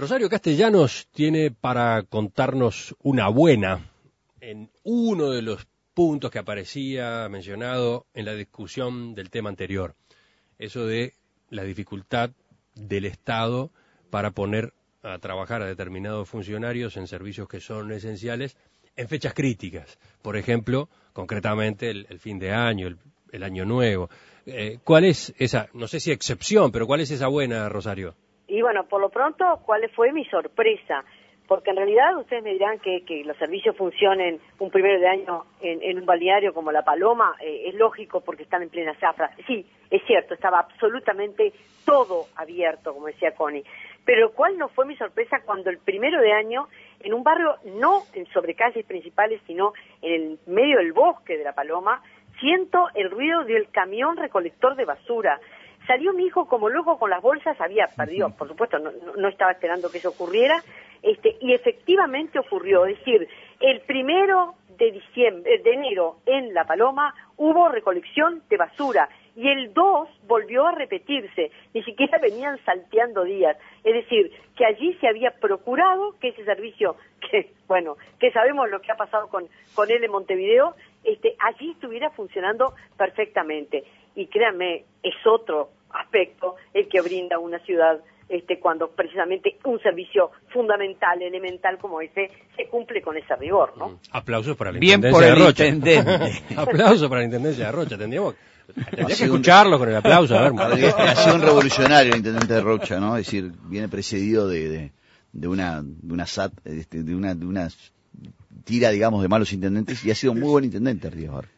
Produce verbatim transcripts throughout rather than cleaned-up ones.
Rosario Castellanos tiene para contarnos una buena en uno de los puntos que aparecía mencionado en la discusión del tema anterior. Eso de la dificultad del Estado para poner a trabajar a determinados funcionarios en servicios que son esenciales en fechas críticas. Por ejemplo, concretamente el, el fin de año, el, el año nuevo. Eh, ¿Cuál es esa, no sé si excepción, pero cuál es esa buena, Rosario? Y bueno, por lo pronto, ¿cuál fue mi sorpresa? Porque en realidad ustedes me dirán que, que los servicios funcionen un primero de año en, en un balneario como La Paloma, eh, es lógico porque están en plena zafra. Sí, es cierto, estaba absolutamente todo abierto, como decía Connie. Pero ¿cuál no fue mi sorpresa cuando el primero de año, en un barrio no en sobre calles principales, sino en el medio del bosque de La Paloma, siento el ruido del camión recolector de basura? Salió mi hijo como loco con las bolsas, había perdido, por supuesto, no, no estaba esperando que eso ocurriera, este, y efectivamente ocurrió. Es decir, el primero de diciembre, de enero en La Paloma hubo recolección de basura y el dos volvió a repetirse, ni siquiera venían salteando días. Es decir, que allí se había procurado que ese servicio, que bueno, que sabemos lo que ha pasado con, con él en Montevideo, este, allí estuviera funcionando perfectamente. Y créanme, es otro aspecto el que brinda una ciudad este, cuando precisamente un servicio fundamental, elemental como ese, se cumple con ese rigor, ¿no? Mm. Aplausos para la Bien Intendencia por el de Rocha. intendente. Aplausos para la Intendencia de Rocha. Tendríamos tendría que escucharlo con el aplauso. A ver, ha sido un revolucionario el intendente de Rocha, ¿no? Es decir, viene precedido de, de, de una de una sat, este, de una de una tira, digamos, de malos intendentes, y ha sido un muy buen intendente, Ríos Barrio.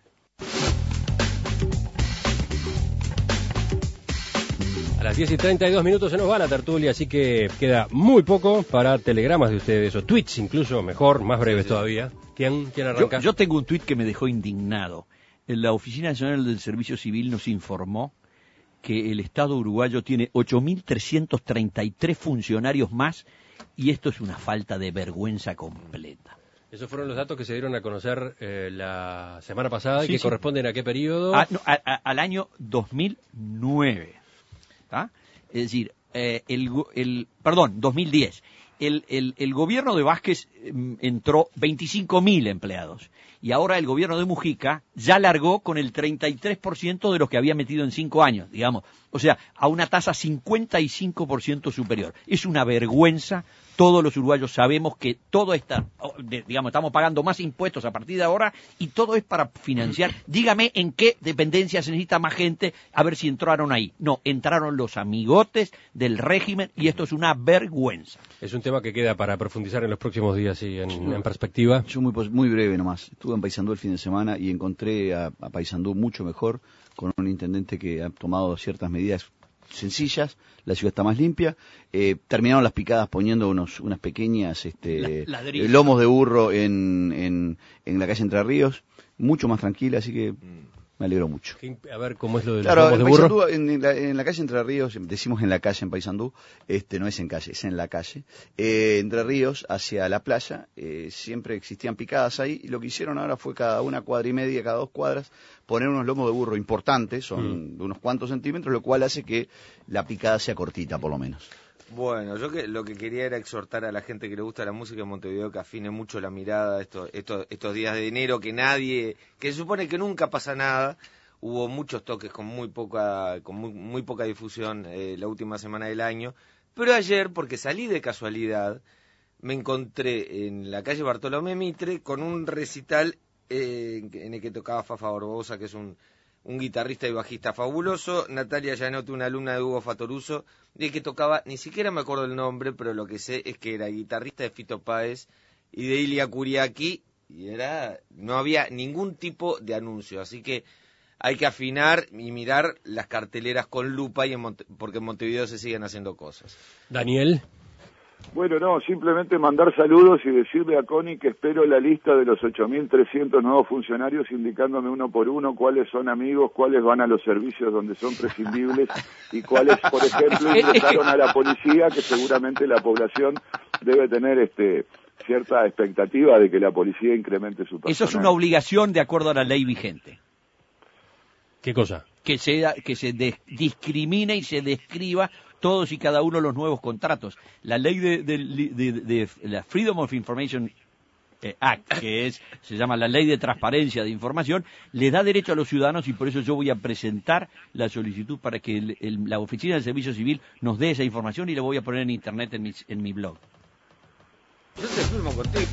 A las diez y treinta y dos minutos se nos va la tertulia, así que queda muy poco para telegramas de ustedes, o tweets incluso, mejor, más breves todavía. ¿Quién, quién arranca? Yo, yo tengo un tuit que me dejó indignado. La Oficina Nacional del Servicio Civil nos informó que el Estado uruguayo tiene ocho mil trescientos treinta y tres funcionarios más, y esto es una falta de vergüenza completa. Esos fueron los datos que se dieron a conocer eh, la semana pasada, Sí, y que sí. corresponden a qué periodo. A, no, a, a, al año dos mil nueve. ¿Tá? Es decir, eh, el, el, perdón, dos mil diez. El, el, el gobierno de Vázquez eh, entró veinticinco mil empleados, y ahora el gobierno de Mujica ya largó con el treinta y tres por ciento de los que había metido en cinco años, digamos. O sea, a una tasa cincuenta y cinco por ciento superior. Es una vergüenza. Todos los uruguayos sabemos que todo está, digamos, estamos pagando más impuestos a partir de ahora, y todo es para financiar. Dígame en qué dependencia se necesita más gente, a ver si entraron ahí. No, entraron los amigotes del régimen, y esto es una vergüenza. Es un tema que queda para profundizar en los próximos días y en, en perspectiva. Yo muy, muy breve nomás. Estuve en Paysandú el fin de semana y encontré a, a Paysandú mucho mejor, con un intendente que ha tomado ciertas medidas sencillas. La ciudad está más limpia. Eh, terminaron las picadas poniendo unos unas pequeñas este, La, lomos de burro en, en, en la calle Entre Ríos, mucho más tranquila, así que me alegro mucho. A ver cómo es lo de los claro, lomos de Paysandú, burro. en, la, en la calle Entre Ríos, decimos en la calle en Paysandú, este, no es en calle, es en la calle, eh, Entre Ríos hacia la playa, eh, siempre existían picadas ahí, y lo que hicieron ahora fue cada una cuadra y media, cada dos cuadras, poner unos lomos de burro importantes, son mm. de unos cuantos centímetros, lo cual hace que la picada sea cortita, por lo menos. Bueno, yo que lo que quería era exhortar a la gente que le gusta la música en Montevideo que afine mucho la mirada estos, estos, estos días de enero, que nadie, que se supone que nunca pasa nada. Hubo muchos toques con muy poca, con muy, muy poca difusión eh, la última semana del año, pero ayer, porque salí de casualidad, me encontré en la calle Bartolomé Mitre con un recital eh, en el que tocaba Fafa Barbosa, que es un un guitarrista y bajista fabuloso, Natalia Llanote, una alumna de Hugo Fatoruso, y el que tocaba, ni siquiera me acuerdo el nombre, pero lo que sé es que era guitarrista de Fito Páez y de Ilia Kuriaki, y era, no había ningún tipo de anuncio, así que hay que afinar y mirar las carteleras con lupa, y en Monte, porque en Montevideo se siguen haciendo cosas. Daniel. Bueno, no, simplemente mandar saludos y decirle a Connie que espero la lista de los ocho mil trescientos nuevos funcionarios, indicándome uno por uno cuáles son amigos, cuáles van a los servicios donde son prescindibles y cuáles, por ejemplo, ingresaron a la policía, que seguramente la población debe tener este cierta expectativa de que la policía incremente su personal. Eso es una obligación de acuerdo a la ley vigente. ¿Qué cosa? Que se, que se de, discrimine y se describa todos y cada uno de los nuevos contratos. La ley de, de, de, de, de la Freedom of Information Act, que es, se llama la Ley de Transparencia de Información, le da derecho a los ciudadanos y por eso yo voy a presentar la solicitud para que el, el, la Oficina del Servicio Civil nos dé esa información y la voy a poner en internet en mi, en mi blog. Yo te firmo contigo.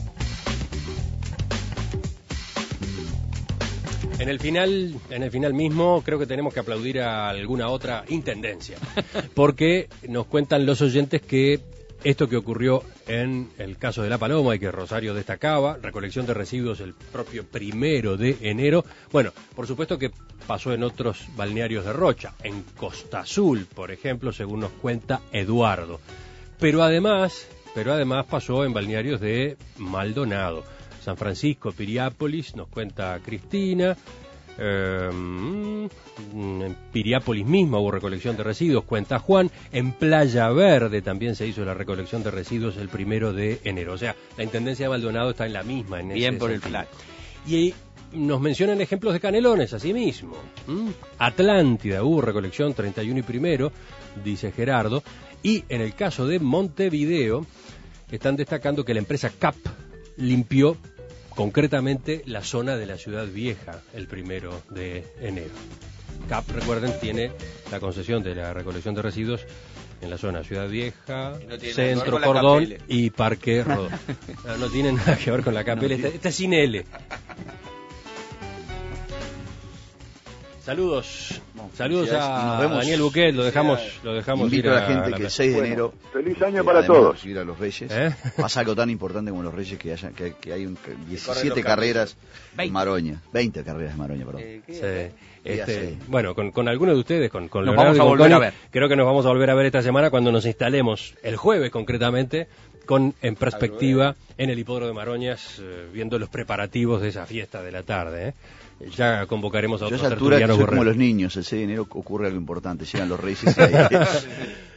En el final, en el final mismo, creo que tenemos que aplaudir a alguna otra intendencia, porque nos cuentan los oyentes que esto que ocurrió en el caso de La Paloma y que Rosario destacaba, recolección de residuos el propio primero de enero, bueno, por supuesto que pasó en otros balnearios de Rocha, en Costa Azul, por ejemplo, según nos cuenta Eduardo, pero además, pero además pasó en balnearios de Maldonado, San Francisco, Piriápolis, nos cuenta Cristina. Eh, en Piriápolis misma hubo recolección de residuos, cuenta Juan. En Playa Verde también se hizo la recolección de residuos el primero de enero. O sea, la Intendencia de Maldonado está en la misma. En Bien ese por sentido. el flaco. Y nos mencionan ejemplos de Canelones, así mismo. ¿Mm? Atlántida hubo recolección treinta y uno y primero, dice Gerardo. Y en el caso de Montevideo, están destacando que la empresa C A P limpió concretamente la zona de la Ciudad Vieja el primero de enero. C A P, recuerden, tiene la concesión de la recolección de residuos en la zona Ciudad Vieja, no Centro, Cordón y Parque Rodó. No, no tiene nada que ver con la C A P, no, esta, esta es sin L. Saludos, saludos a Daniel Buquet, lo dejamos, lo dejamos Invito ir a la gente a que el seis de Bueno, enero feliz año eh, para además todos. de ir a los Reyes, ¿Eh? pasa algo tan importante como los Reyes que haya que, que hay un, diecisiete los carreras veinte. en Maroña, veinte carreras en Maroña, perdón. Eh, ¿qué Sí. día? Este, sí. bueno, con, con algunos de ustedes, con, con Nos Leonardo vamos a y con volver a Connie, ver. creo que nos vamos a volver a ver esta semana cuando nos instalemos, el jueves concretamente, con En Perspectiva en el Hipódromo de Maroñas, eh, viendo los preparativos de esa fiesta de la tarde. ¿eh? Ya convocaremos a Yo a otros esa altura tertulianos soy como borregos. los niños, el seis de enero ocurre algo importante, llegan los Reyes y hay-